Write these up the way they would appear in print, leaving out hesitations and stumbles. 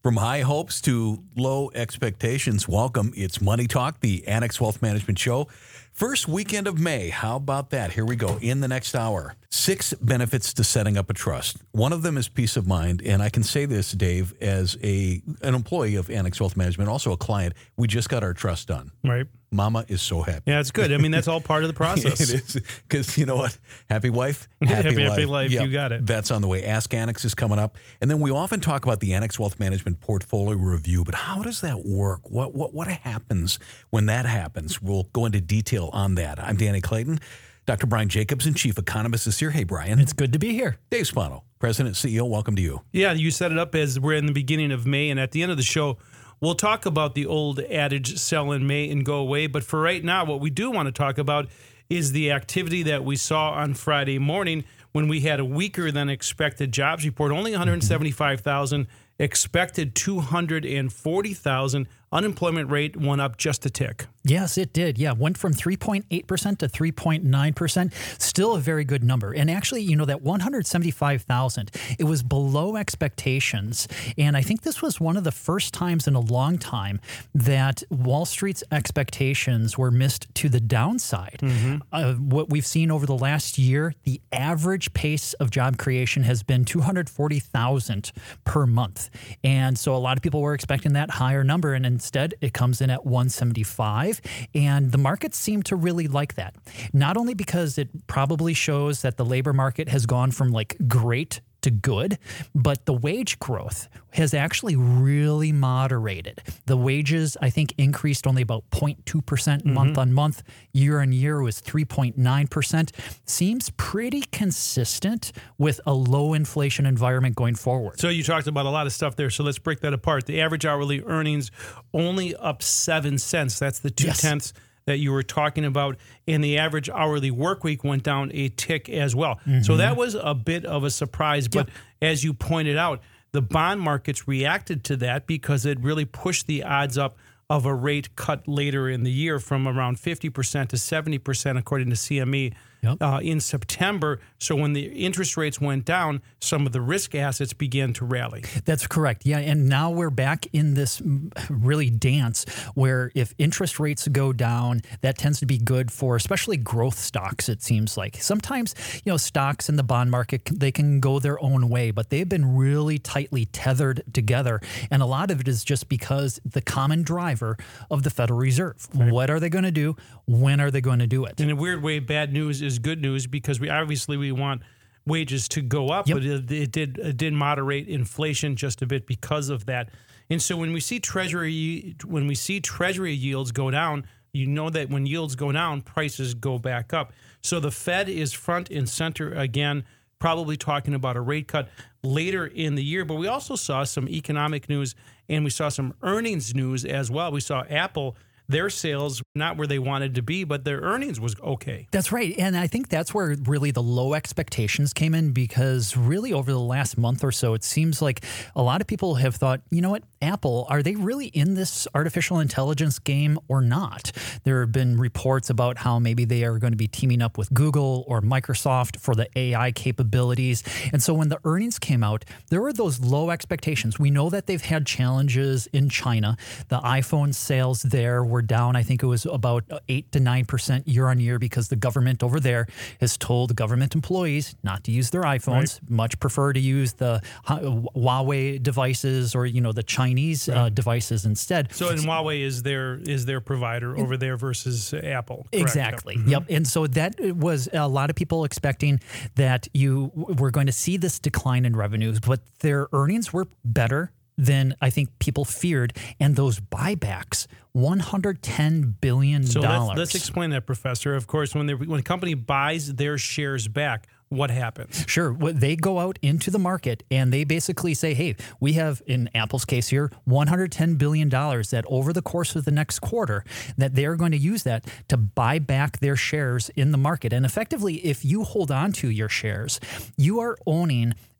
From high hopes to low expectations, welcome. It's Money Talk, the Annex Wealth Management Show. First weekend of May. How about that? Here we go. In the next hour, 6 benefits to setting up a trust. One of them is peace of mind. And I can say this, Dave, as an employee of Annex Wealth Management, also a client. We just got our trust done. Right. Mama is so happy. Yeah, it's good. I mean, that's all part of the process. It is. Because you know what? Happy wife, happy life. Yep, you got it. That's on the way. Ask Annex is coming up. And then we often talk about the Annex Wealth Management portfolio review. But how does that work? What happens when that happens? We'll go into detail on that. I'm Danny Clayton. Dr. Brian Jacobson, Chief Economist, is here. Hey, Brian. It's good to be here. Dave Spano, President, CEO. Welcome to you. Yeah, you set it up as we're in the beginning of May. And at the end of the show, we'll talk about the old adage, sell in May and go away. But for right now, what we do want to talk about is the activity that we saw on Friday morning when we had a weaker than expected jobs report. Only 175,000, expected 240,000. Unemployment rate went up just a tick. Yes, it did. Yeah, went from 3.8% to 3.9%. Still a very good number. And actually, you know, that 175,000, it was below expectations. And I think this was one of the first times in a long time that Wall Street's expectations were missed to the downside. What we've seen over the last year, the average pace of job creation has been 240,000 per month. And so a lot of people were expecting that higher number, and instead it comes in at 175. And the markets seem to really like that. Not only because it probably shows that the labor market has gone from like great to good, but the wage growth has actually really moderated. The wages, I think, increased only about 0.2% month on month. Year on year was 3.9%. Seems pretty consistent with a low inflation environment going forward. So you talked about a lot of stuff there. So let's break that apart. The average hourly earnings only up 7 cents. That's the 0.2 that you were talking about, and the average hourly work week went down a tick as well. So that was a bit of a surprise, but as you pointed out, the bond markets reacted to that because it really pushed the odds up of a rate cut later in the year from around 50% to 70%, according to CME, in September. So when the interest rates went down, some of the risk assets began to rally. That's correct. Yeah, and now we're back in this really dance where if interest rates go down, that tends to be good for especially growth stocks, it seems like. Sometimes, you know, stocks in the bond market, they can go their own way, but they've been really tightly tethered together. And a lot of it is just because the common driver of the Federal Reserve. Right. What are they going to do? When are they going to do it? In a weird way, bad news is good news because we want wages to go up, but it did moderate inflation just a bit because of that. And so when we see treasury yields go down, you know that when yields go down, prices go back up. So the Fed is front and center again, probably talking about a rate cut later in the year. But we also saw some economic news and we saw some earnings news as well. We saw Apple, their sales not where they wanted to be, but their earnings was okay. That's right. And I think that's where really the low expectations came in, because really over the last month or so, it seems like a lot of people have thought, you know what, Apple, are they really in this artificial intelligence game or not? There have been reports about how maybe they are going to be teaming up with Google or Microsoft for the AI capabilities. And so when the earnings came out, there were those low expectations. We know that they've had challenges in China. The iPhone sales there were down. I think it was about 8 to 9% year on year because the government over there has told government employees not to use their iPhones, much prefer to use the Huawei devices or, you know, the Chinese devices instead. So and Huawei is their provider over there versus Apple. Correct? Exactly. Yep. And so that was a lot of people expecting that you were going to see this decline in revenues, but their earnings were better than I think people feared. And those buybacks, $110 billion. So let's explain that, Professor. Of course, when a company buys their shares back, what happens? Sure. They go out into the market and they basically say, hey, we have, in Apple's case here, $110 billion that over the course of the next quarter, that they're going to use that to buy back their shares in the market. And effectively, if you hold on to your shares, you are owning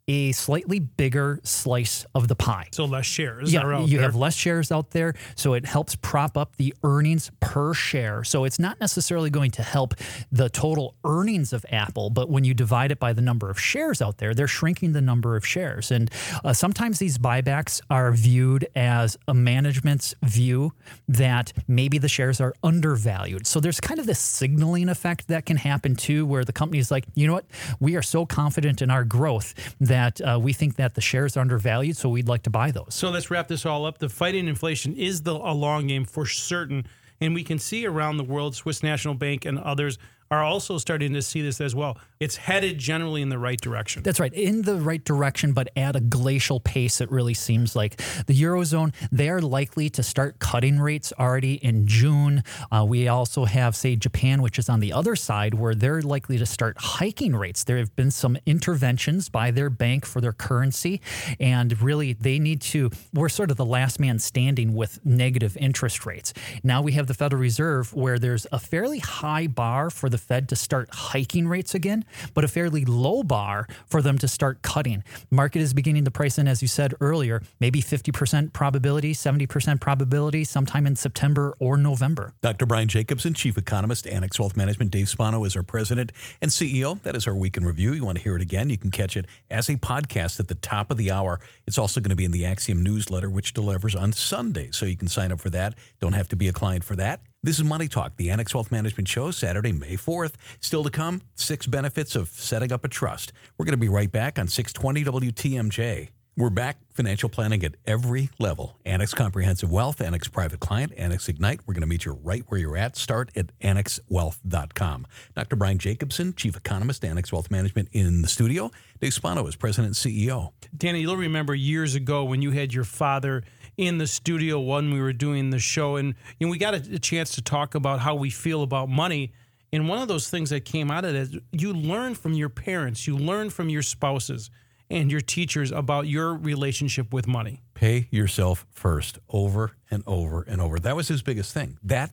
a slightly bigger slice of the pie. So less shares. Yeah, are out you there. have less shares out there, so it helps prop up the earnings per share. So it's not necessarily going to help the total earnings of Apple, but when you divide it by the number of shares out there, they're shrinking the number of shares. And sometimes these buybacks are viewed as a management's view that maybe the shares are undervalued. So there's kind of this signaling effect that can happen too, where the company's like, you know what, we are so confident in our growth that we think that the shares are undervalued, so we'd like to buy those. So let's wrap this all up. The fighting inflation is a long game for certain. And we can see around the world, Swiss National Bank and others are also starting to see this as well. It's headed generally in the right direction. That's right, in the right direction, but at a glacial pace, it really seems like. The Eurozone, they are likely to start cutting rates already in June. We also have, say, Japan, which is on the other side, where they're likely to start hiking rates. There have been some interventions by their bank for their currency, and really they need to, we're sort of the last man standing with negative interest rates. Now we have the Federal Reserve, where there's a fairly high bar for the Fed to start hiking rates again, but a fairly low bar for them to start cutting. Market is beginning to price in, as you said earlier, maybe 50% probability, 70% probability sometime in September or November. Dr. Brian Jacobson, Chief Economist, Annex Wealth Management. Dave Spano is our President and CEO. That is our Week in Review. You want to hear it again, you can catch it as a podcast at the top of the hour. It's also going to be in the Axiom newsletter, which delivers on Sunday, so you can sign up for that. Don't have to be a client for that. This is Money Talk, the Annex Wealth Management Show, Saturday, May 4th. Still to come, 6 benefits of setting up a trust. We're going to be right back on 620 WTMJ. We're back. Financial planning at every level. Annex Comprehensive Wealth, Annex Private Client, Annex Ignite. We're going to meet you right where you're at. Start at annexwealth.com. Dr. Brian Jacobson, Chief Economist, Annex Wealth Management in the studio. Dave Spano is President and CEO. Danny, you'll remember years ago when you had your father in the studio when we were doing the show, and we got a chance to talk about how we feel about money. And one of those things that came out of it is you learn from your parents, you learn from your spouses and your teachers about your relationship with money. Pay yourself first, over and over and over. That was his biggest thing. That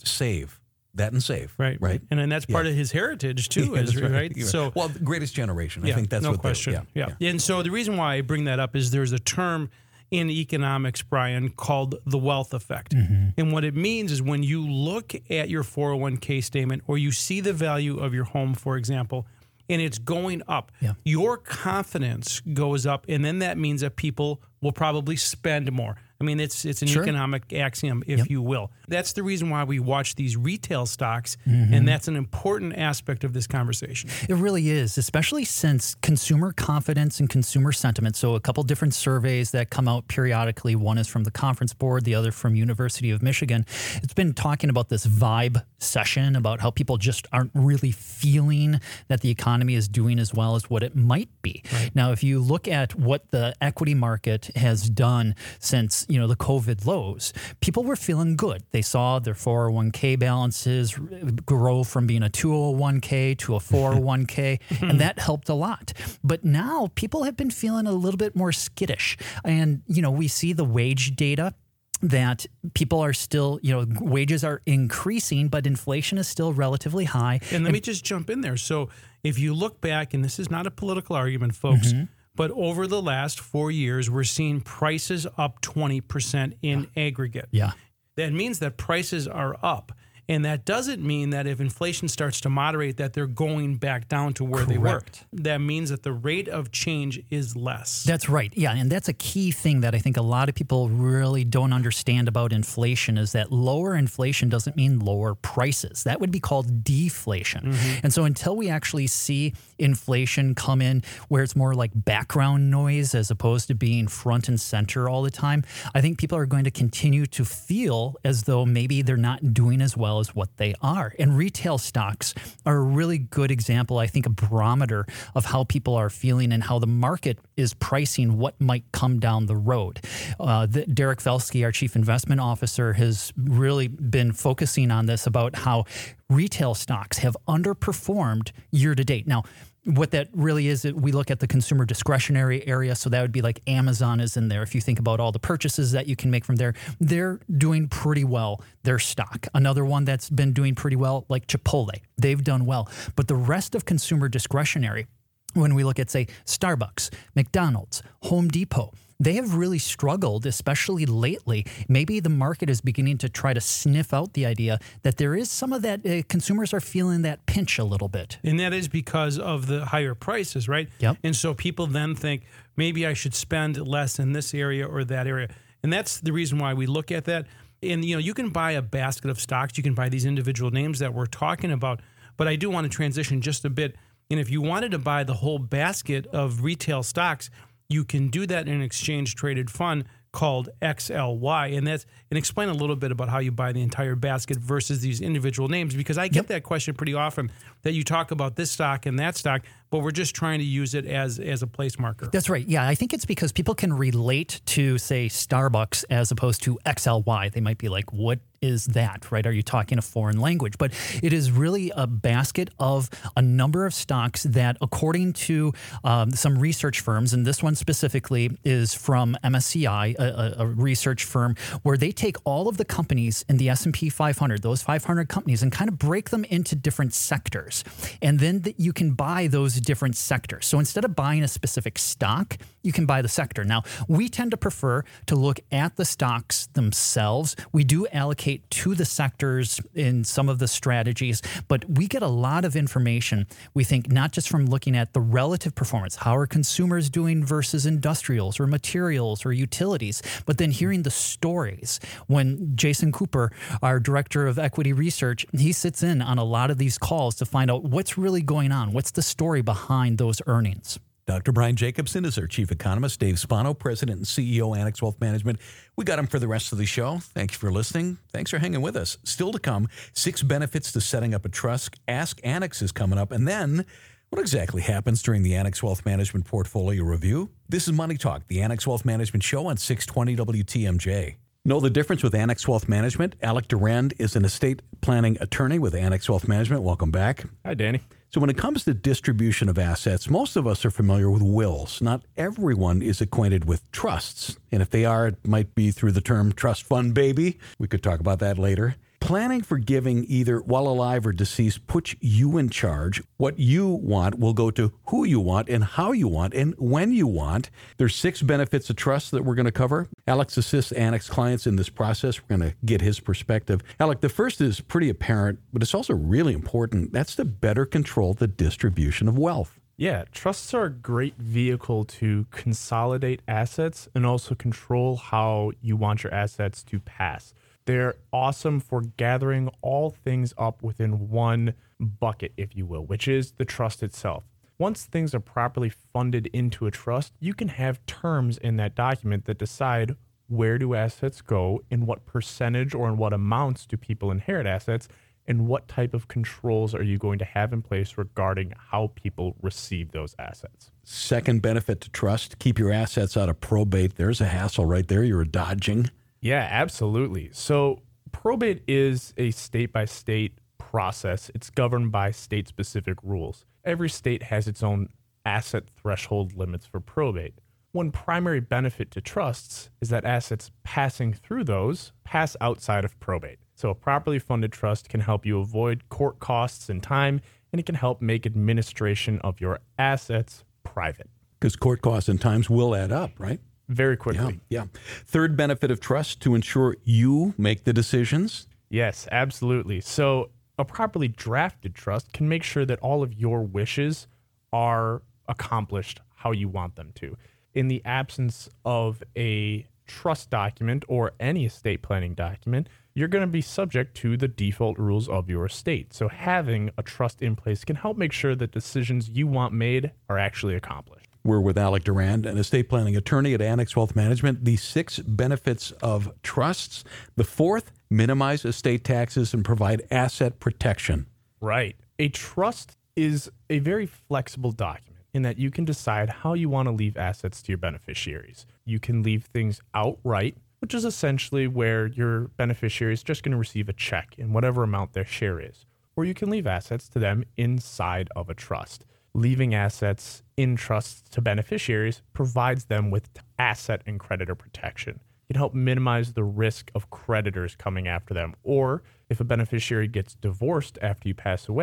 and save. Right. And that's part of his heritage too, right? So, well, the greatest generation. I think that's no question. Yeah. And so the reason why I bring that up is there's a term in economics, Brian, called the wealth effect. Mm-hmm. And what it means is when you look at your 401k statement or you see the value of your home, for example, and it's going up, your confidence goes up, and then that means that people will probably spend more. I mean, it's an economic axiom, if you will. That's the reason why we watch these retail stocks, and that's an important aspect of this conversation. It really is, especially since consumer confidence and consumer sentiment. So a couple different surveys that come out periodically. One is from the Conference Board, the other from University of Michigan. It's been talking about this vibe session, about how people just aren't really feeling that the economy is doing as well as what it might be. Right. Now, if you look at what the equity market has done since the COVID lows, people were feeling good. They saw their 401k balances grow from being a 201k to a 401k, and that helped a lot. But now people have been feeling a little bit more skittish. And, we see the wage data that people are still, wages are increasing, but inflation is still relatively high. And let me just jump in there. So if you look back, and this is not a political argument, folks, but over the last 4 years, we're seeing prices up 20% in aggregate. Yeah. That means that prices are up. And that doesn't mean that if inflation starts to moderate, that they're going back down to where they were. That means that the rate of change is less. That's right. Yeah, and that's a key thing that I think a lot of people really don't understand about inflation is that lower inflation doesn't mean lower prices. That would be called deflation. And so until we actually see inflation come in where it's more like background noise as opposed to being front and center all the time, I think people are going to continue to feel as though maybe they're not doing as well as what they are. And retail stocks are a really good example, I think, a barometer of how people are feeling and how the market is pricing what might come down the road. Derek Felsky, our chief investment officer, has really been focusing on this about how retail stocks have underperformed year to date. Now, what that really is, we look at the consumer discretionary area. So that would be like Amazon is in there. If you think about all the purchases that you can make from there, they're doing pretty well, their stock. Another one that's been doing pretty well, like Chipotle, they've done well. But the rest of consumer discretionary, when we look at, say, Starbucks, McDonald's, Home Depot, they have really struggled, especially lately. Maybe the market is beginning to try to sniff out the idea that there is some of that, consumers are feeling that pinch a little bit. And that is because of the higher prices, right? Yep. And so people then think, maybe I should spend less in this area or that area. And that's the reason why we look at that. And, you can buy a basket of stocks. You can buy these individual names that we're talking about. But I do want to transition just a bit. And if you wanted to buy the whole basket of retail stocks, you can do that in an exchange-traded fund called XLY. And explain a little bit about how you buy the entire basket versus these individual names, because I get that question pretty often, that you talk about this stock and that stock, but we're just trying to use it as a place marker. That's right. Yeah, I think it's because people can relate to, say, Starbucks as opposed to XLY. They might be like, what is that, right? Are you talking a foreign language? But it is really a basket of a number of stocks that, according to some research firms, and this one specifically is from MSCI, a research firm, where they take all of the companies in the S&P 500, those 500 companies, and kind of break them into different sectors. And then you can buy those different sectors. So instead of buying a specific stock, you can buy the sector. Now, we tend to prefer to look at the stocks themselves. We do allocate to the sectors in some of the strategies, but we get a lot of information, we think, not just from looking at the relative performance, how are consumers doing versus industrials or materials or utilities, but then hearing the stories. When Jason Cooper, our director of equity research, he sits in on a lot of these calls to find out what's really going on, what's the story behind those earnings. Dr. Brian Jacobson is our chief economist. Dave Spano, president and CEO, Annex Wealth Management. We got him for the rest of the show. Thank you for listening. Thanks for hanging with us. Still to come, 6 benefits to setting up a trust. Ask Annex is coming up. And then, what exactly happens during the Annex Wealth Management Portfolio Review? This is Money Talk, the Annex Wealth Management Show on 620 WTMJ. Know the difference with Annex Wealth Management? Alec Durand is an estate planning attorney with Annex Wealth Management. Welcome back. Hi, Danny. So when it comes to distribution of assets, most of us are familiar with wills. Not everyone is acquainted with trusts. And if they are, it might be through the term trust fund baby. We could talk about that later. Planning for giving, either while alive or deceased, puts you in charge. What you want will go to who you want and how you want and when you want. There's 6 benefits of trust that we're going to cover. Alex assists Annex clients in this process. We're going to get his perspective. Alec, the first is pretty apparent, but it's also really important. That's to better control the distribution of wealth. Yeah, trusts are a great vehicle to consolidate assets and also control how you want your assets to pass. They're awesome for gathering all things up within one bucket, if you will, which is the trust itself. Once things are properly funded into a trust, you can have terms in that document that decide where do assets go, in what percentage or in what amounts do people inherit assets, and what type of controls are you going to have in place regarding how people receive those assets. Second benefit to trust, keep your assets out of probate. There's a hassle right there you're dodging. Yeah, absolutely. So probate is a state-by-state process. It's governed by state-specific rules. Every state has its own asset threshold limits for probate. One primary benefit to trusts is that assets passing through those pass outside of probate. So a properly funded trust can help you avoid court costs and time, and it can help make administration of your assets private. Because court costs and times will add up, right? Very quickly. Yeah. Third benefit of trust, to ensure you make the decisions. Yes, absolutely. So a properly drafted trust can make sure that all of your wishes are accomplished how you want them to. In the absence of a trust document or any estate planning document, you're going to be subject to the default rules of your estate. So having a trust in place can help make sure that decisions you want made are actually accomplished. We're with Alec Durand, an estate planning attorney at Annex Wealth Management. The 6 benefits of trusts. The 4th, minimize estate taxes and provide asset protection. Right. A trust is a very flexible document in that you can decide how you want to leave assets to your beneficiaries. You can leave things outright, which is essentially where your beneficiary is just going to receive a check in whatever amount their share is. Or you can leave assets to them inside of a trust. Leaving assets in trusts to beneficiaries provides them with asset and creditor protection. It can help minimize the risk of creditors coming after them. Or if a beneficiary gets divorced after you pass away,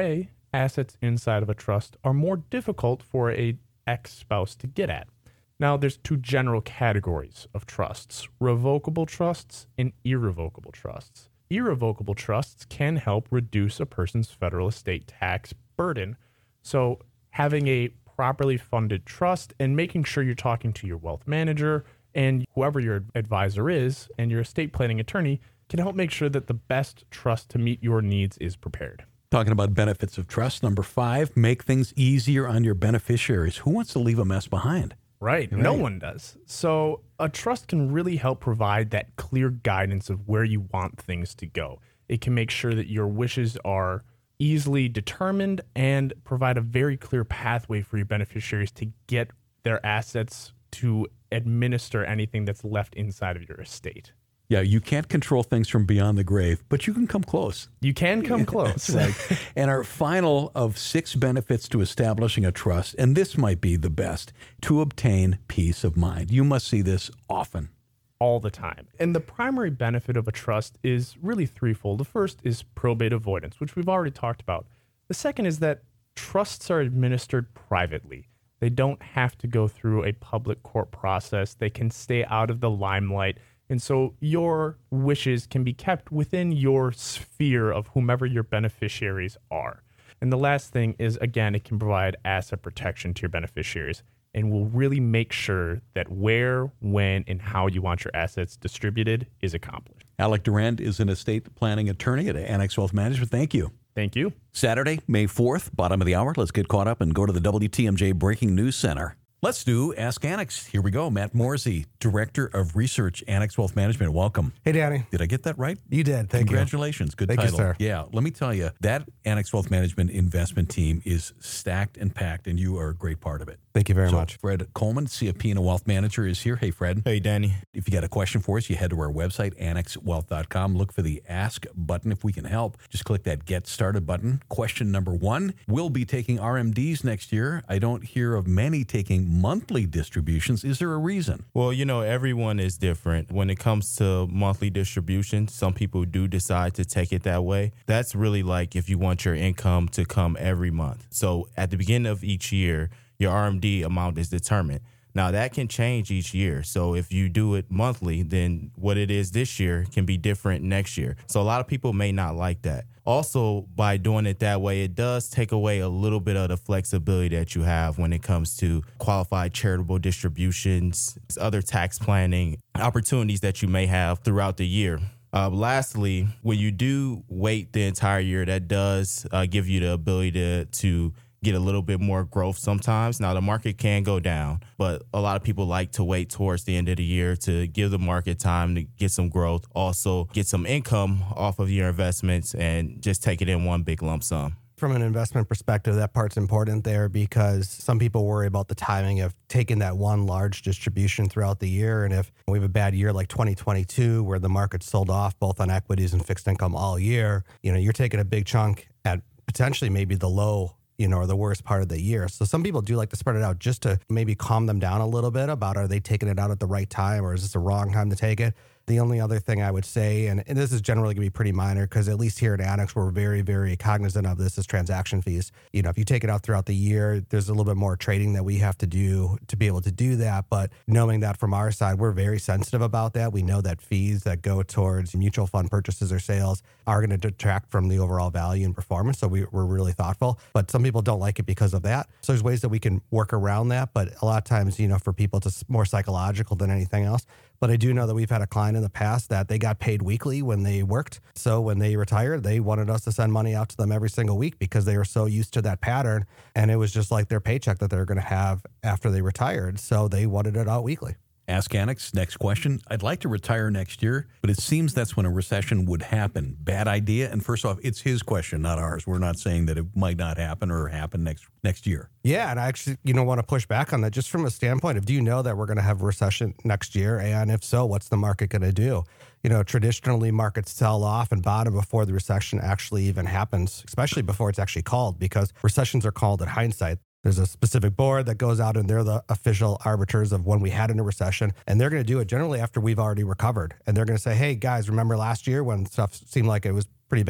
assets inside of a trust are more difficult for a ex-spouse to get at. Now, there's two general categories of trusts: revocable trusts and irrevocable trusts. Irrevocable trusts can help reduce a person's federal estate tax burden. So having a properly funded trust and making sure you're talking to your wealth manager and whoever your advisor is and your estate planning attorney can help make sure that the best trust to meet your needs is prepared. Talking about benefits of trust, number 5, make things easier on your beneficiaries. Who wants to leave a mess behind? Right. No one does. So a trust can really help provide that clear guidance of where you want things to go. It can make sure that your wishes are easily determined and provide a very clear pathway for your beneficiaries to get their assets to administer anything that's left inside of your estate. Yeah, you can't control things from beyond the grave, but you can come close. You can come close. And our final of 6 benefits to establishing a trust, and this might be the best, to obtain peace of mind. You must see this often. All the time. And the primary benefit of a trust is really threefold. The first is probate avoidance, which we've already talked about. The second is that trusts are administered privately. They don't have to go through a public court process. They can stay out of the limelight. And so your wishes can be kept within your sphere of whomever your beneficiaries are. And the last thing is, again, it can provide asset protection to your beneficiaries and will really make sure that where, when, and how you want your assets distributed is accomplished. Alec Durand is an estate planning attorney at Annex Wealth Management. Thank you. Thank you. Saturday, May 4th, bottom of the hour. Let's get caught up and go to the WTMJ Breaking News Center. Let's do Ask Annex. Here we go. Matt Morsey, Director of Research, Annex Wealth Management. Welcome. Hey, Danny. Did I get that right? You did. Thank you. Congratulations. Good Thank you, title. sir. Yeah. Let me tell you, that Annex Wealth Management investment team is stacked and packed, and you are a great part of it. Thank you very much. Fred Coleman, CFP&A Wealth Manager, is here. Hey, Fred. Hey, Danny. If you got a question for us, you head to our website, annexwealth.com. Look for the Ask button. If we can help, just click that Get Started button. Question number 1. We'll be taking RMDs next year. I don't hear of many taking monthly distributions. Is there a reason? Well, you know, everyone is different. When it comes to monthly distribution, some people do decide to take it that way. That's really like if you want your income to come every month. So at the beginning of each year, your RMD amount is determined. Now, that can change each year. So if you do it monthly, then what it is this year can be different next year. So a lot of people may not like that. Also, by doing it that way, it does take away a little bit of the flexibility that you have when it comes to qualified charitable distributions, other tax planning opportunities that you may have throughout the year. Lastly, when you do wait the entire year, that does give you the ability to get a little bit more growth sometimes. Now, the market can go down, but a lot of people like to wait towards the end of the year to give the market time to get some growth, also get some income off of your investments and just take it in one big lump sum. From an investment perspective, that part's important there because some people worry about the timing of taking that one large distribution throughout the year. And if we have a bad year like 2022, where the market sold off both on equities and fixed income all year, you're taking a big chunk at potentially maybe the low or the worst part of the year. So some people do like to spread it out just to maybe calm them down a little bit about, are they taking it out at the right time or is this the wrong time to take it? The only other thing I would say, and this is generally going to be pretty minor because at least here at Annex, we're very, very cognizant of this, is transaction fees. If you take it out throughout the year, there's a little bit more trading that we have to do to be able to do that. But knowing that from our side, we're very sensitive about that. We know that fees that go towards mutual fund purchases or sales are going to detract from the overall value and performance. So we're really thoughtful. But some people don't like it because of that. So there's ways that we can work around that. But a lot of times, for people, it's more psychological than anything else. But I do know that we've had a client in the past that they got paid weekly when they worked. So when they retired, they wanted us to send money out to them every single week because they were so used to that pattern. And it was just like their paycheck that they're going to have after they retired. So they wanted it out weekly. Ask Annex, next question. I'd like to retire next year, but it seems that's when a recession would happen. Bad idea. And first off, it's his question, not ours. We're not saying that it might not happen or happen next year. want I actually, want to push back on that just from a standpoint of, do you know that we're going to have a recession next year? And if so, what's the market going to do? Traditionally markets sell off and bottom before the recession actually even happens, especially before it's actually called, because recessions are called in hindsight. There's a specific board that goes out and they're the official arbiters of when we had in a recession. And they're going to do it generally after we've already recovered. And they're going to say, hey, guys, remember last year when stuff seemed like it was pretty bad?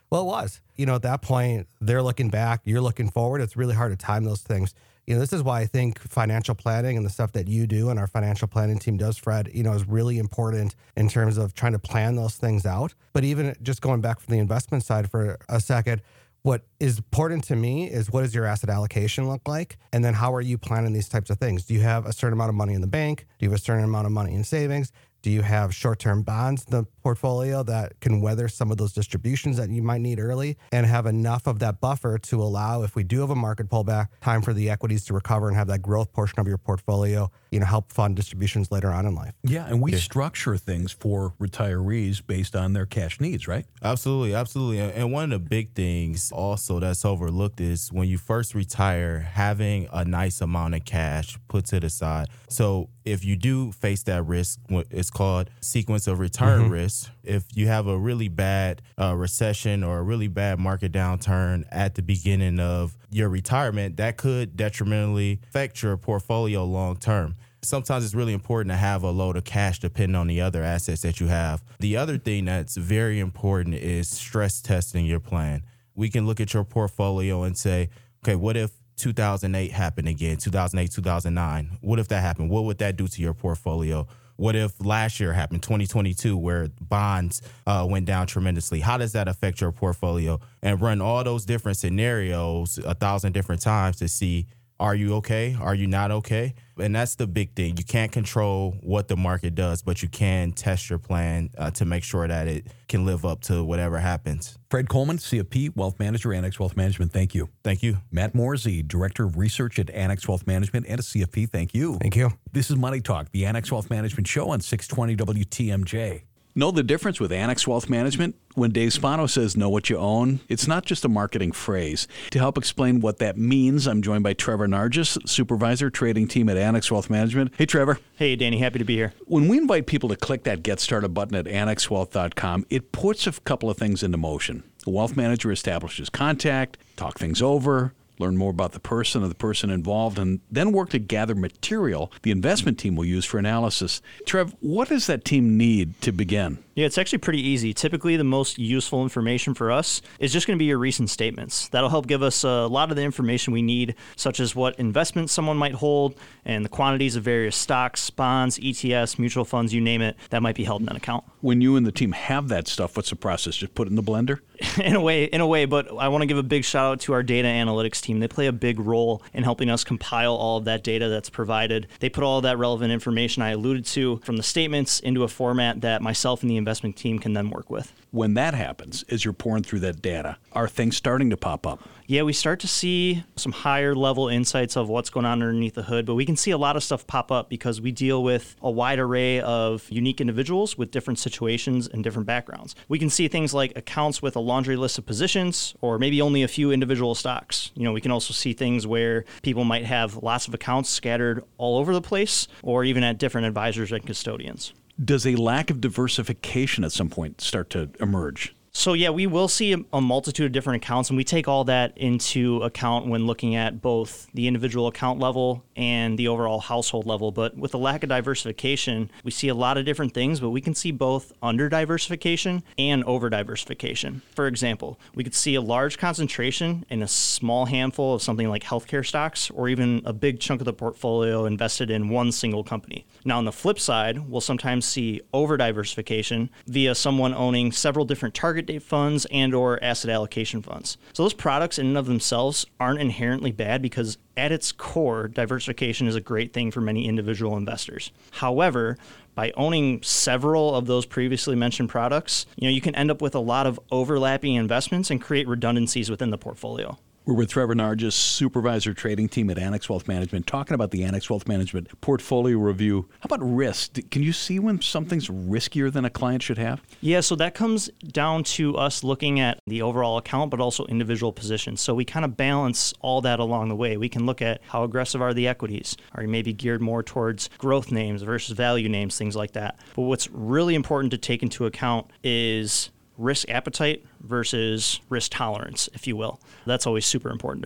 Well, it was. At that point, they're looking back, you're looking forward. It's really hard to time those things. This is why I think financial planning and the stuff that you do and our financial planning team does, Fred, is really important in terms of trying to plan those things out. But even just going back from the investment side for a second, what is important to me is what does your asset allocation look like? And then how are you planning these types of things? Do you have a certain amount of money in the bank? Do you have a certain amount of money in savings? Do you have short-term bonds in the portfolio that can weather some of those distributions that you might need early and have enough of that buffer to allow, if we do have a market pullback, time for the equities to recover and have that growth portion of your portfolio, help fund distributions later on in life? Yeah, and we structure things for retirees based on their cash needs, right? Absolutely, absolutely. And one of the big things also that's overlooked is when you first retire, having a nice amount of cash put to the side. So if you do face that risk, it's called sequence of return risk. If you have a really bad recession or a really bad market downturn at the beginning of your retirement, that could detrimentally affect your portfolio long term. Sometimes it's really important to have a load of cash depending on the other assets that you have. The other thing that's very important is stress testing your plan. We can look at your portfolio and say, okay, what if 2008 happened again, 2008, 2009? What if that happened? What would that do to your portfolio? What if last year happened, 2022, where bonds went down tremendously? How does that affect your portfolio? And run all those different scenarios 1,000 different times to see, are you okay? Are you not okay? And that's the big thing. You can't control what the market does, but you can test your plan to make sure that it can live up to whatever happens. Fred Coleman, CFP, Wealth Manager, Annex Wealth Management, thank you. Thank you. Matt Morsey, Director of Research at Annex Wealth Management and a CFP, thank you. Thank you. This is Money Talk, the Annex Wealth Management Show on 620 WTMJ. Know the difference with Annex Wealth Management? When Dave Spano says know what you own, it's not just a marketing phrase. To help explain what that means, I'm joined by Trevor Nargis, Supervisor, Trading Team at Annex Wealth Management. Hey, Trevor. Hey, Danny. Happy to be here. When we invite people to click that Get Started button at annexwealth.com, it puts a couple of things into motion. The wealth manager establishes contact, talk things over, learn more about the person or the person involved, and then work to gather material the investment team will use for analysis. Trev, what does that team need to begin? Yeah, it's actually pretty easy. Typically, the most useful information for us is just going to be your recent statements. That'll help give us a lot of the information we need, such as what investments someone might hold and the quantities of various stocks, bonds, ETFs, mutual funds, you name it, that might be held in an account. When you and the team have that stuff, what's the process? Just put it in the blender? In a way, but I want to give a big shout out to our data analytics team. They play a big role in helping us compile all of that data that's provided. They put all of that relevant information I alluded to from the statements into a format that myself and the investment team can then work with. When that happens, as you're pouring through that data, are things starting to pop up? Yeah, we start to see some higher level insights of what's going on underneath the hood, but we can see a lot of stuff pop up because we deal with a wide array of unique individuals with different situations and different backgrounds. We can see things like accounts with a laundry list of positions or maybe only a few individual stocks. We can also see things where people might have lots of accounts scattered all over the place or even at different advisors and custodians. Does a lack of diversification at some point start to emerge? So yeah, we will see a multitude of different accounts, and we take all that into account when looking at both the individual account level and the overall household level. But with the lack of diversification, we see a lot of different things, but we can see both under diversification and over diversification. For example, we could see a large concentration in a small handful of something like healthcare stocks, or even a big chunk of the portfolio invested in one single company. Now, on the flip side, we'll sometimes see over diversification via someone owning several different target date funds and or asset allocation funds. So those products in and of themselves aren't inherently bad because at its core, diversification is a great thing for many individual investors. However, by owning several of those previously mentioned products, you can end up with a lot of overlapping investments and create redundancies within the portfolio. We're with Trevor Nargis, Supervisor, Trading Team at Annex Wealth Management, talking about the Annex Wealth Management portfolio review. How about risk? Can you see when something's riskier than a client should have? Yeah, so that comes down to us looking at the overall account, but also individual positions. So we kind of balance all that along the way. We can look at how aggressive are the equities. Are you maybe geared more towards growth names versus value names, things like that. But what's really important to take into account is risk appetite versus risk tolerance, if you will. That's always super important to note.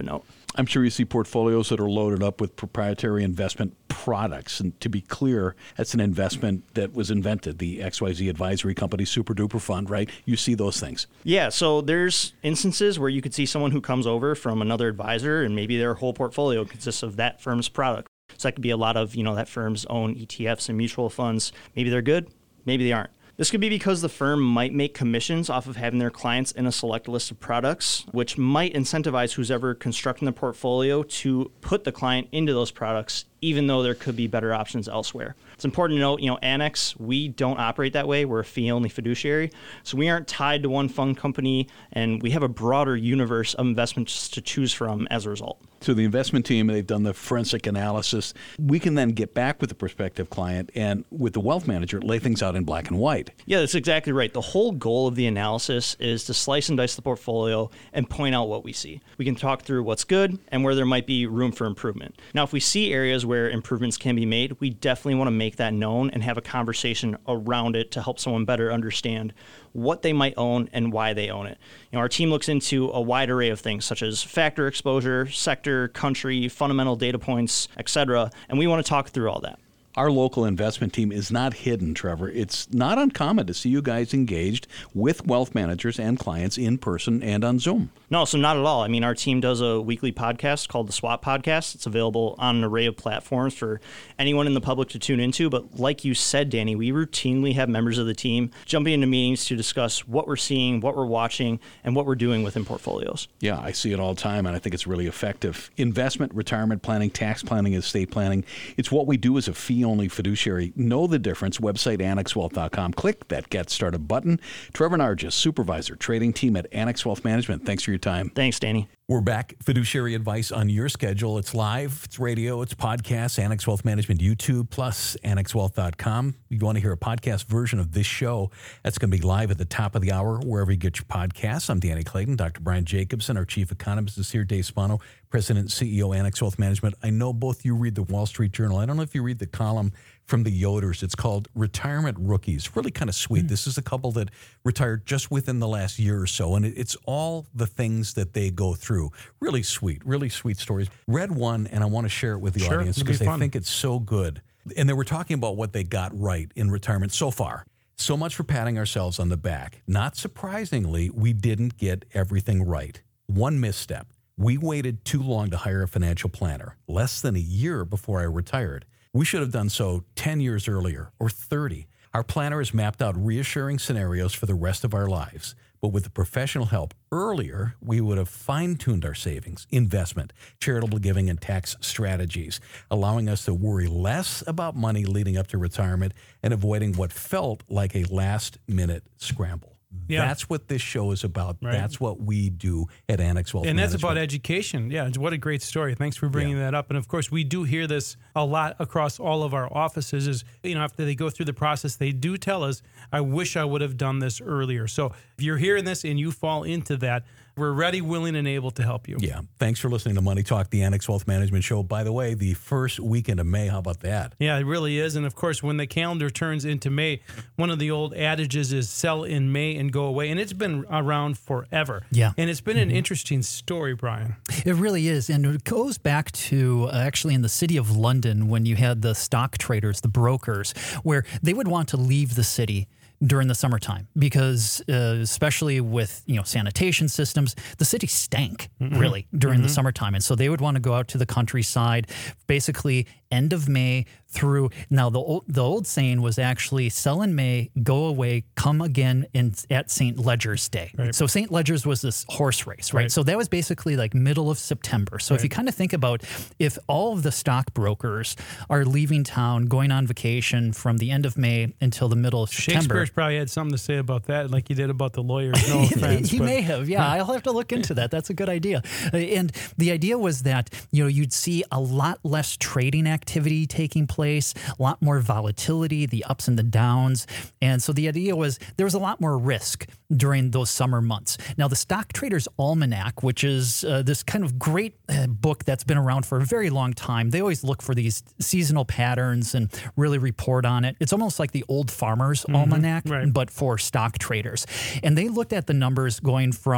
I'm sure you see portfolios that are loaded up with proprietary investment products. And to be clear, that's an investment that was invented, the XYZ Advisory Company Super Duper Fund, right? You see those things. Yeah, so there's instances where you could see someone who comes over from another advisor and maybe their whole portfolio consists of that firm's product. So that could be a lot of, that firm's own ETFs and mutual funds. Maybe they're good, maybe they aren't. This could be because the firm might make commissions off of having their clients in a select list of products, which might incentivize who's ever constructing the portfolio to put the client into those products, even though there could be better options elsewhere. It's important to note, Annex, we don't operate that way. We're a fee-only fiduciary. So we aren't tied to one fund company, and we have a broader universe of investments to choose from as a result. So the investment team, they've done the forensic analysis. We can then get back with the prospective client and with the wealth manager, lay things out in black and white. Yeah, that's exactly right. The whole goal of the analysis is to slice and dice the portfolio and point out what we see. We can talk through what's good and where there might be room for improvement. Now, if we see areas where improvements can be made, we definitely want to make that known and have a conversation around it to help someone better understand what they might own and why they own it. Our team looks into a wide array of things such as factor exposure, sector, country, fundamental data points, etc., and we want to talk through all that. Our local investment team is not hidden, Trevor. It's not uncommon to see you guys engaged with wealth managers and clients in person and on Zoom. No, so not at all. Our team does a weekly podcast called the SWAT Podcast. It's available on an array of platforms for anyone in the public to tune into. But like you said, Danny, we routinely have members of the team jumping into meetings to discuss what we're seeing, what we're watching, and what we're doing within portfolios. Yeah, I see it all the time, and I think it's really effective. Investment, retirement planning, tax planning, estate planning. It's what we do as a fee-only fiduciary. Know the difference. Website AnnexWealth.com. Click that Get Started button. Trevor Nargis, Supervisor, Trading Team at Annex Wealth Management. Thanks for your time. Thanks, Danny. We're back. Fiduciary advice on your schedule. It's live, it's radio, it's podcasts, Annex Wealth Management YouTube, plus AnnexWealth.com. If you want to hear a podcast version of this show, that's going to be live at the top of the hour, wherever you get your podcasts. I'm Danny Clayton. Dr. Brian Jacobson, our Chief Economist, is here. Dave Spano, President and CEO, Annex Wealth Management. I know both you read the Wall Street Journal. I don't know if you read the column from the Yoders. It's called Retirement Rookies. Really kind of sweet. This is a couple that retired just within the last year or so, and it's all the things that they go through. Really sweet stories. Read one, and I want to share it with the audience because I think it's so good. And they were talking about what they got right in retirement so far. So much for patting ourselves on the back. Not surprisingly, we didn't get everything right. One misstep. We waited too long to hire a financial planner, less than a year before I retired. We should have done so 10 years earlier or 30. Our planner has mapped out reassuring scenarios for the rest of our lives. But with the professional help earlier, we would have fine-tuned our savings, investment, charitable giving, and tax strategies, allowing us to worry less about money leading up to retirement and avoiding what felt like a last-minute scramble. Yeah. That's what this show is about. Right. That's what we do at Annex Wealth Management. And that's about education. Yeah, what a great story. Thanks for bringing that up. And of course, we do hear this a lot across all of our offices is, after they go through the process, they do tell us, I wish I would have done this earlier. So if you're hearing this and you fall into that, we're ready, willing, and able to help you. Yeah. Thanks for listening to Money Talk, the Annex Wealth Management Show. By the way, the first weekend of May. How about that? Yeah, it really is. And of course, when the calendar turns into May, one of the old adages is sell in May and go away. And it's been around forever. Yeah. And it's been an interesting story, Brian. It really is. And it goes back to actually in the city of London when you had the stock traders, the brokers, where they would want to leave the city during the summertime because especially with sanitation systems, the city stank really during the summertime. And so they would want to go out to the countryside, basically end of May through. Now the old saying was actually sell in May, go away, come again at St. Leger's Day. Right. So St. Leger's was this horse race, right? So that was basically like middle of September. So if you kind of think about if all of the stockbrokers are leaving town, going on vacation from the end of May until the middle of September. Shakespeare's probably had something to say about that, like he did about the lawyers. No offense. He may have, yeah. I'll have to look into that. That's a good idea. And the idea was that, you'd see a lot less trading activity taking place, a lot more volatility, the ups and the downs. And so the idea was there was a lot more risk during those summer months. Now, the Stock Traders Almanac, which is this kind of great book that's been around for a very long time, they always look for these seasonal patterns and really report on it. It's almost like the Old Farmer's Almanac, but for stock traders. And they looked at the numbers going from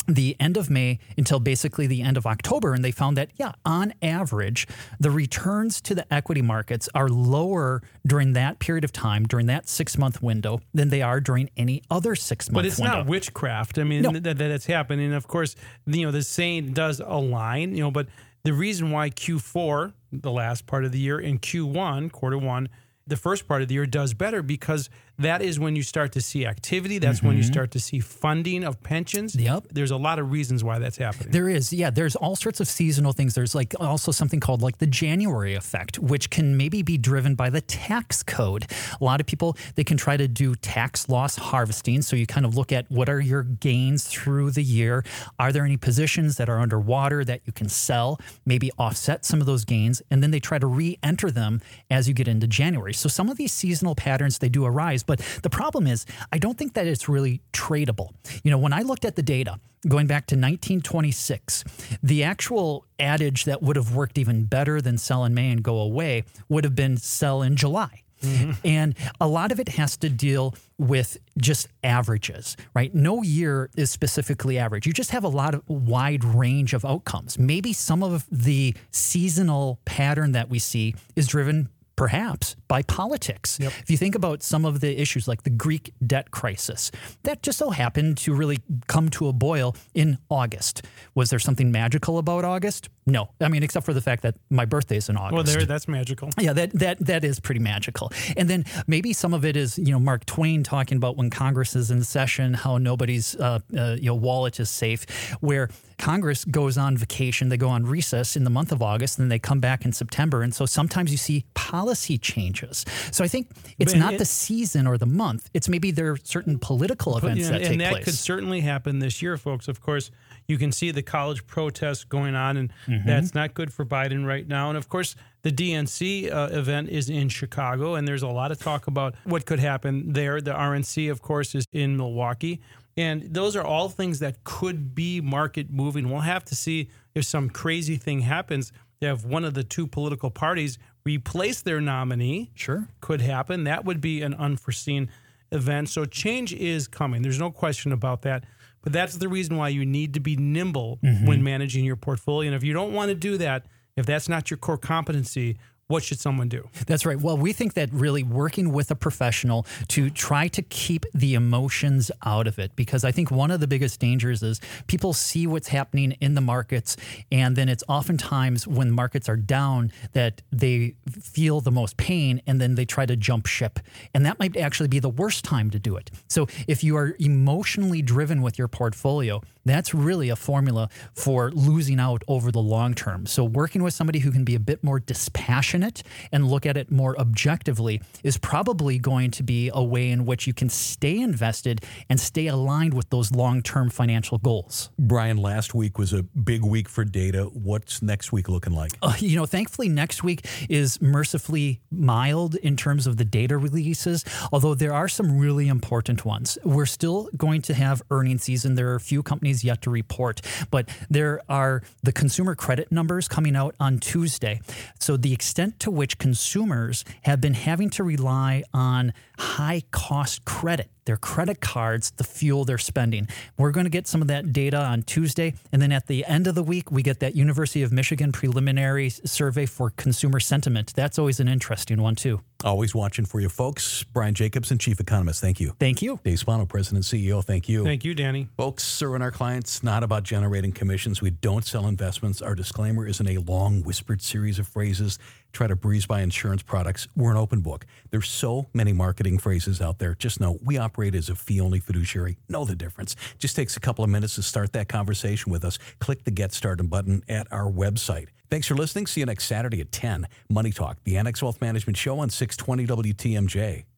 the end of May until basically the end of October. And they found that, yeah, on average, the returns to the equity markets are lower during that period of time, during that 6-month window, than they are during any other 6-month window. But it's not witchcraft. I mean, No. that's happening. And of course, the saying does align, but the reason why Q4, the last part of the year, and Q1, quarter one, the first part of the year does better, because that is when you start to see activity. That's when you start to see funding of pensions. Yep. There's a lot of reasons why that's happening. There is, yeah. There's all sorts of seasonal things. There's like also something called like the January effect, which can maybe be driven by the tax code. A lot of people, they can try to do tax loss harvesting. So you kind of look at what are your gains through the year. Are there any positions that are underwater that you can sell, maybe offset some of those gains, and then they try to re-enter them as you get into January. So some of these seasonal patterns, they do arise. But the problem is, I don't think that it's really tradable. When I looked at the data going back to 1926, the actual adage that would have worked even better than sell in May and go away would have been sell in July. And a lot of it has to deal with just averages, right? No year is specifically average. You just have a lot of wide range of outcomes. Maybe some of the seasonal pattern that we see is driven perhaps by politics. Yep. If you think about some of the issues like the Greek debt crisis, that just so happened to really come to a boil in August. Was there something magical about August? No. I mean, except for the fact that my birthday's in August. Well, that's magical. Yeah, that is pretty magical. And then maybe some of it is, Mark Twain talking about when Congress is in session, how nobody's wallet is safe, where Congress goes on vacation, they go on recess in the month of August, and then they come back in September. And so sometimes you see policy changes. So I think it's not the season or the month. It's maybe there are certain political events that take place. And that could certainly happen this year, folks. Of course, you can see the college protests going on, and that's not good for Biden right now. And of course, the DNC event is in Chicago, and there's a lot of talk about what could happen there. The RNC, of course, is in Milwaukee. And those are all things that could be market moving. We'll have to see if some crazy thing happens. They have one of the two political parties replace their nominee. Sure. Could happen. That would be an unforeseen event. So change is coming. There's no question about that. But that's the reason why you need to be nimble when managing your portfolio. And if you don't want to do that, if that's not your core competency, what should someone do? That's right. Well, we think that really working with a professional to try to keep the emotions out of it, because I think one of the biggest dangers is people see what's happening in the markets, and then it's oftentimes when markets are down that they feel the most pain, and then they try to jump ship. And that might actually be the worst time to do it. So if you are emotionally driven with your portfolio, that's really a formula for losing out over the long term. So working with somebody who can be a bit more dispassionate and look at it more objectively is probably going to be a way in which you can stay invested and stay aligned with those long-term financial goals. Brian, last week was a big week for data. What's next week looking like? Thankfully, next week is mercifully mild in terms of the data releases, although there are some really important ones. We're still going to have earnings season. There are a few companies yet to report, but there are the consumer credit numbers coming out on Tuesday. So the extent to which consumers have been having to rely on high-cost credit, their credit cards, to fuel their spending. We're going to get some of that data on Tuesday. And then at the end of the week, we get that University of Michigan preliminary survey for consumer sentiment. That's always an interesting one, too. Always watching for you, folks. Brian Jacobson, Chief Economist, thank you. Thank you. Dave Spano, President and CEO, thank you. Thank you, Danny. Folks, serving our clients, not about generating commissions. We don't sell investments. Our disclaimer isn't a long, whispered series of phrases. Try to breeze by insurance products. We're an open book. There's so many marketing phrases out there. Just know we operate as a fee-only fiduciary. Know the difference. Just takes a couple of minutes to start that conversation with us. Click the Get Started button at our website. Thanks for listening. See you next Saturday at 10. Money Talk, the Annex Wealth Management Show on 620 WTMJ.